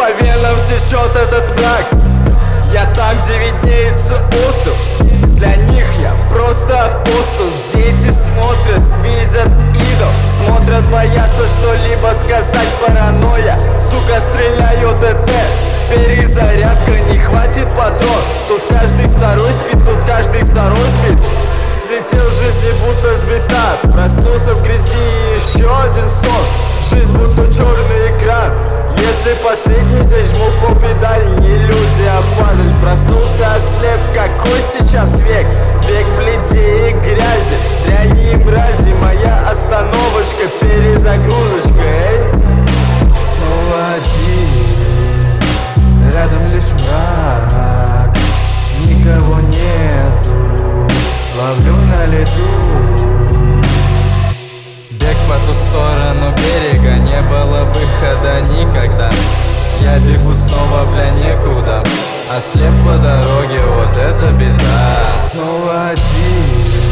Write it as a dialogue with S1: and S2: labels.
S1: по венам течет этот мрак. Я там, где виднеется остров. Для них я просто апостол. Дети смотрят, видят идол. Смотрят, боятся что-либо сказать. Паранойя, сука, стреляю ТТ. Перезарядка, не хватит патрон. Тут каждый второй спит, тут каждый второй сбит. Слетел в жизни, будто сбита. Проснулся в грязи и еще один сон. Жизнь будто черный экран. Если последний день жму в пол педаль, не люди, а падаль. Проснулся ослеп, какой сейчас век? Век бледей и грязи, дряни и мрази. Моя остановочка, перезагрузочка, эй. Снова один, рядом лишь мрак. Никого нету, ловлю на лету. Бег по ту сторону берега, не было выхода никогда. Я бегу снова, бля, некуда. Ослеп по дороге, вот это беда. Снова один,